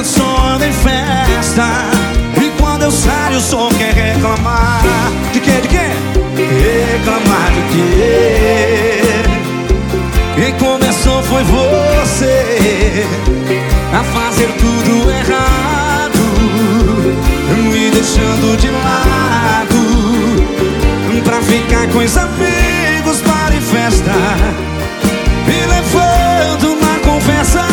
Você só anda em festa, e quando eu saio só quer reclamar. De quê? De quê? Reclamar de quê? Quem começou foi você a fazer tudo errado, me deixando de lado pra ficar com os amigos, para e festa, me levando na conversa.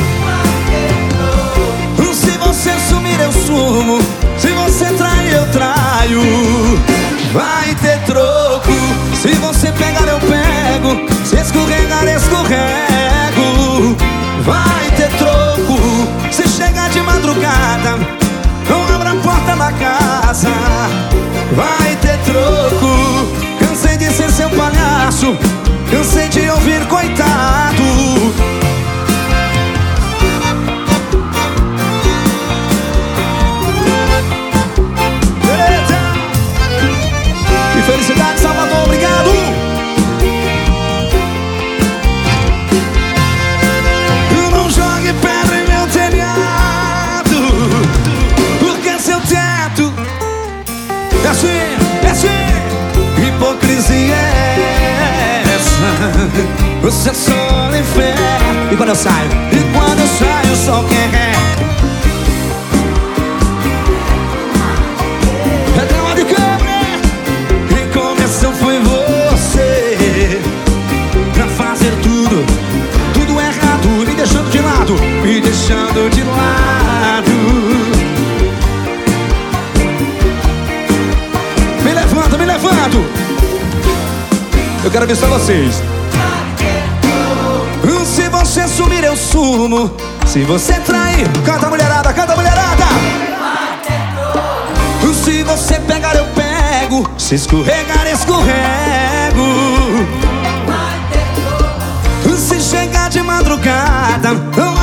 Se você sumir eu sumo, se você trair eu traio. Vai ter troco, se você pegar eu pego, se escorregar escorrego. Vai ter troco, se chegar de madrugada, não abra a porta da casa. Vai ter troco, cansei de ser seu palhaço, cansei de ouvir coitado. Felicidade, Salvador, obrigado! Não jogue pedra em meu telhado, porque seu teto é assim, hipocrisia é essa. Você só me ferra. E quando eu saio? E quando eu saio só quem é? Foi você pra fazer tudo errado, me deixando de lado, me deixando de lado. Me levanta, me levanto. Eu quero ver só vocês. Se você sumir eu sumo, se você trair, canta mulherada, canta mulherada. Se você pegar eu pego, se escorregar escorrego. Se chegar de madrugada,